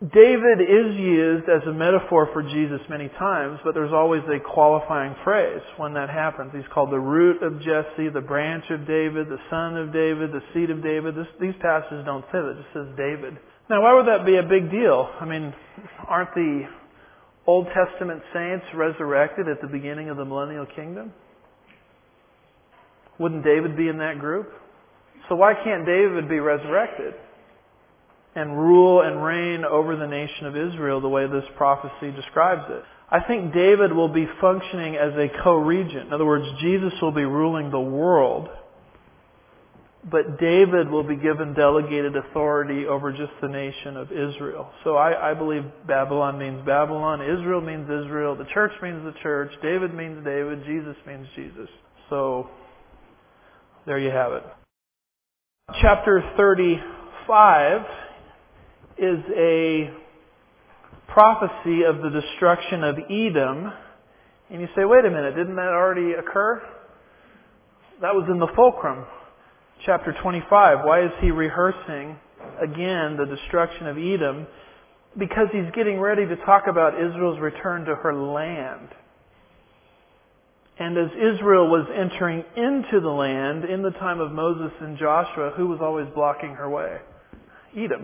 David is used as a metaphor for Jesus many times, but there's always a qualifying phrase when that happens. He's called the root of Jesse, the branch of David, the son of David, the seed of David. These passages don't say that. It just says David. Now, why would that be a big deal? I mean, aren't the Old Testament saints resurrected at the beginning of the millennial kingdom? Wouldn't David be in that group? So why can't David be resurrected and rule and reign over the nation of Israel the way this prophecy describes it? I think David will be functioning as a co-regent. In other words, Jesus will be ruling the world, but David will be given delegated authority over just the nation of Israel. So I believe Babylon means Babylon, Israel means Israel, the church means the church, David means David, Jesus means Jesus. So there you have it. Chapter 35 is a prophecy of the destruction of Edom. And you say, wait a minute, didn't that already occur? That was in the fulcrum. Chapter 25. Why is he rehearsing again the destruction of Edom? Because he's getting ready to talk about Israel's return to her land. And as Israel was entering into the land in the time of Moses and Joshua, who was always blocking her way? Edom.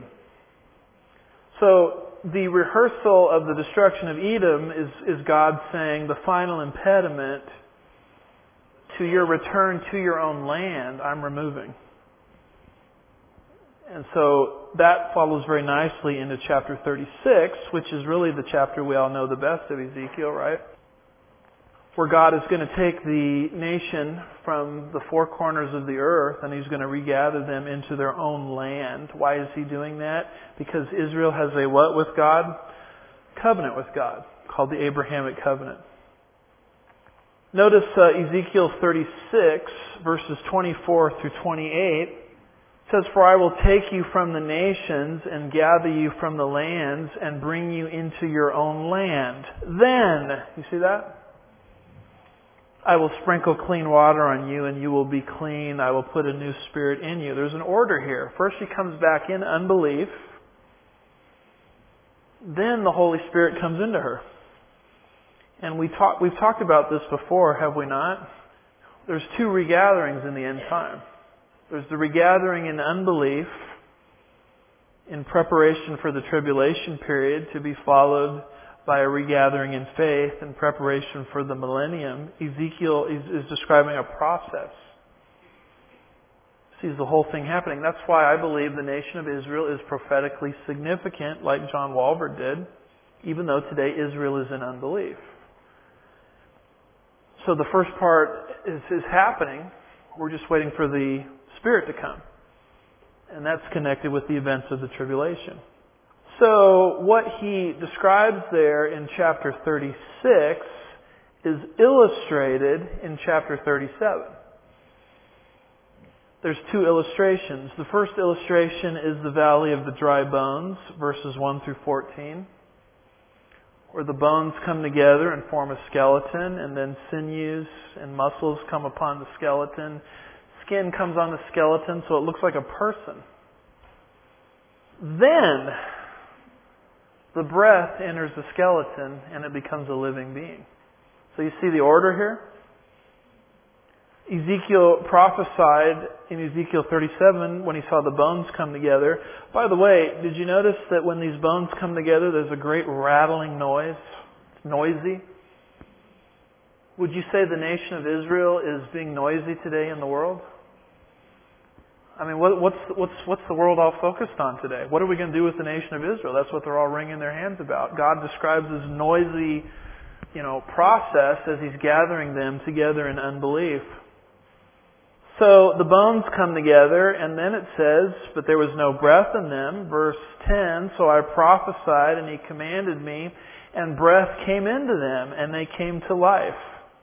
So the rehearsal of the destruction of Edom is God saying the final impediment to your return to your own land, I'm removing. And so that follows very nicely into chapter 36, which is really the chapter we all know the best of Ezekiel, right? Where God is going to take the nation from the four corners of the earth and He's going to regather them into their own land. Why is He doing that? Because Israel has a what with God? Covenant with God, called the Abrahamic covenant. Notice Ezekiel 36, verses 24 through 28. It says, "For I will take you from the nations and gather you from the lands and bring you into your own land. Then," you see that? "I will sprinkle clean water on you and you will be clean. I will put a new spirit in you." There's an order here. First she comes back in unbelief. Then the Holy Spirit comes into her. And we've talked about this before, have we not? There's two regatherings in the end time. There's the regathering in unbelief in preparation for the tribulation period, to be followed by a regathering in faith in preparation for the millennium. Ezekiel is describing a process. Sees the whole thing happening. That's why I believe the nation of Israel is prophetically significant, like John Walvoord did, even though today Israel is in unbelief. So the first part is happening. We're just waiting for the Spirit to come. And that's connected with the events of the tribulation. So what he describes there in chapter 36 is illustrated in chapter 37. There's two illustrations. The first illustration is the valley of the dry bones, verses 1 through 14, where the bones come together and form a skeleton, and then sinews and muscles come upon the skeleton. Skin comes on the skeleton, so it looks like a person. Then the breath enters the skeleton and it becomes a living being. So you see the order here? Ezekiel prophesied in Ezekiel 37 when he saw the bones come together. By the way, did you notice that when these bones come together, there's a great rattling noise? It's noisy. Would you say the nation of Israel is being noisy today in the world? I mean, what's the world all focused on today? What are we going to do with the nation of Israel? That's what they're all wringing their hands about. God describes this noisy, process as He's gathering them together in unbelief. So the bones come together, and then it says, "But there was no breath in them." Verse 10, "So I prophesied, and He commanded me, and breath came into them, and they came to life."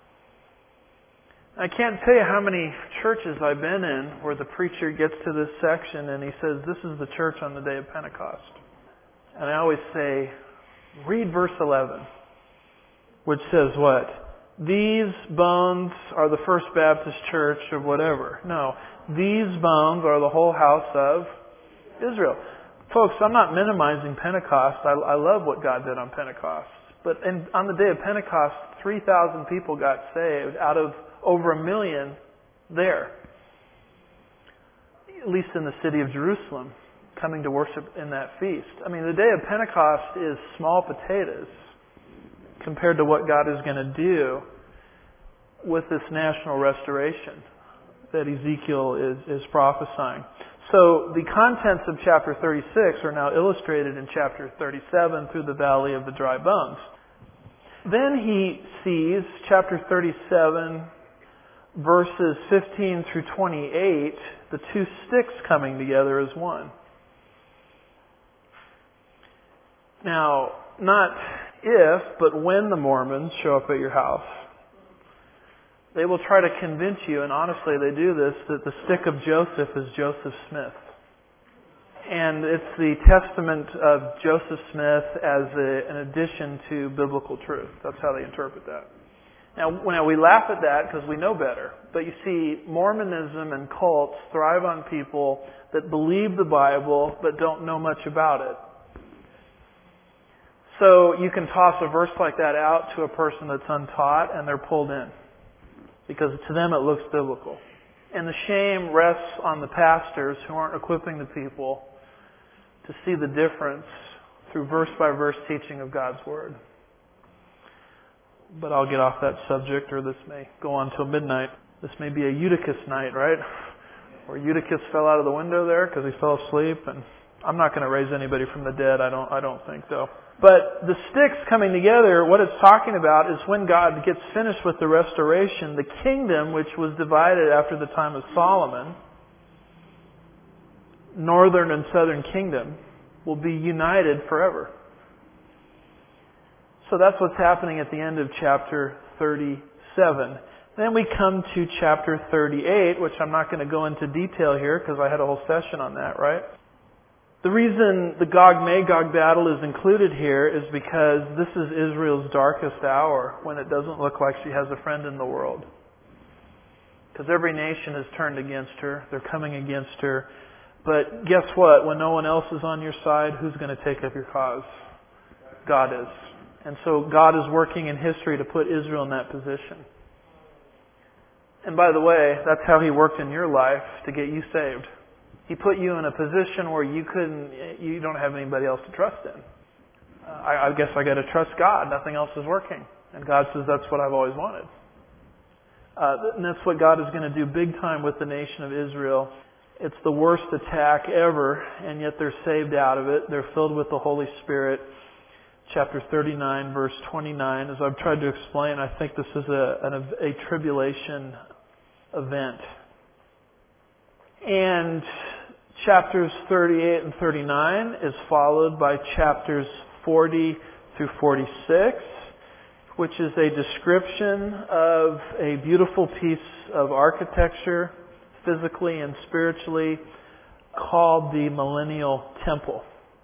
I can't tell you how many churches I've been in where the preacher gets to this section and he says, "This is the church on the day of Pentecost." And I always say, read verse 11, which says what? These bones are the First Baptist Church or whatever. No, these bones are the whole house of Israel. Folks, I'm not minimizing Pentecost. I love what God did on Pentecost. But on the day of Pentecost, 3,000 people got saved out of over 1 million there. At least in the city of Jerusalem, coming to worship in that feast. I mean, the day of Pentecost is small potatoes compared to what God is going to do with this national restoration that Ezekiel is prophesying. So the contents of chapter 36 are now illustrated in chapter 37 through the valley of the dry bones. Then he sees chapter 37, verses 15 through 28, the two sticks coming together as one. Now, not if, but when the Mormons show up at your house, they will try to convince you, and honestly they do this, that the stick of Joseph is Joseph Smith. And it's the testament of Joseph Smith as an addition to biblical truth. That's how they interpret that. Now we laugh at that because we know better. But you see, Mormonism and cults thrive on people that believe the Bible but don't know much about it. So you can toss a verse like that out to a person that's untaught and they're pulled in. Because to them it looks biblical. And the shame rests on the pastors who aren't equipping the people to see the difference through verse-by-verse teaching of God's Word. But I'll get off that subject, or this may go on till midnight. This may be a Eutychus night, right? Where Eutychus fell out of the window there because he fell asleep. And I'm not going to raise anybody from the dead. I don't think so. But the sticks coming together, what it's talking about is when God gets finished with the restoration, the kingdom, which was divided after the time of Solomon, northern and southern kingdom, will be united forever. So that's what's happening at the end of chapter 37. Then we come to chapter 38, which I'm not going to go into detail here because I had a whole session on that, right? The reason the Gog-Magog battle is included here is because this is Israel's darkest hour when it doesn't look like she has a friend in the world. Because every nation has turned against her. They're coming against her. But guess what? When no one else is on your side, who's going to take up your cause? God is. And so God is working in history to put Israel in that position. And by the way, that's how He worked in your life to get you saved. He put you in a position where you don't have anybody else to trust in. I guess I got to trust God. Nothing else is working. And God says that's what I've always wanted. And that's what God is going to do big time with the nation of Israel. It's the worst attack ever, and yet they're saved out of it. They're filled with the Holy Spirit. Chapter 39, verse 29. As I've tried to explain, I think this is a tribulation event. And chapters 38 and 39 is followed by chapters 40 through 46, which is a description of a beautiful piece of architecture, physically and spiritually, called the Millennial Temple.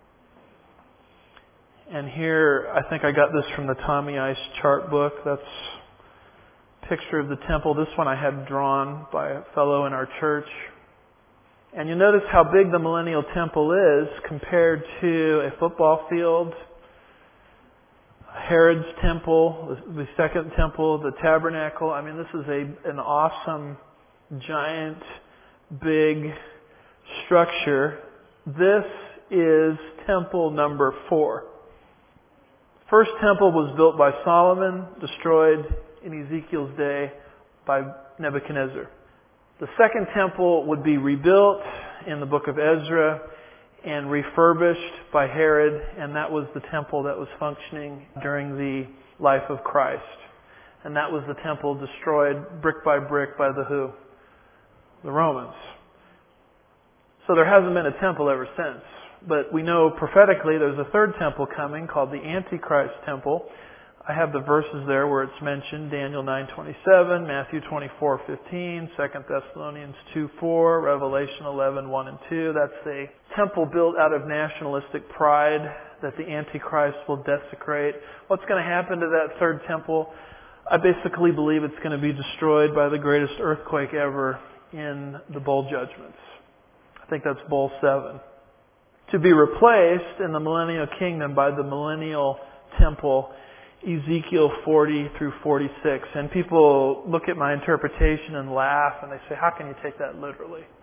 And here, I think I got this from the Tommy Ice chart book. That's a picture of the temple. This one I had drawn by a fellow in our church. And you notice how big the Millennial Temple is compared to a football field, Herod's temple, the second temple, the tabernacle. I mean, this is an awesome, giant, big structure. This is temple number 4. First temple was built by Solomon, destroyed in Ezekiel's day by Nebuchadnezzar. The second temple would be rebuilt in the book of Ezra and refurbished by Herod, and that was the temple that was functioning during the life of Christ. And that was the temple destroyed brick by brick by the who? The Romans. So there hasn't been a temple ever since. But we know prophetically there's a third temple coming called the Antichrist temple. I have the verses there where it's mentioned. Daniel 9:27, Matthew 24:15, 2 Thessalonians 2:4, Revelation 11:1 and 2. That's a temple built out of nationalistic pride that the Antichrist will desecrate. What's going to happen to that third temple? I basically believe it's going to be destroyed by the greatest earthquake ever in the bowl judgments. I think that's bowl 7. to be replaced in the millennial kingdom by the millennial temple, Ezekiel 40 through 46. And people look at my interpretation and laugh, and they say, how can you take that literally?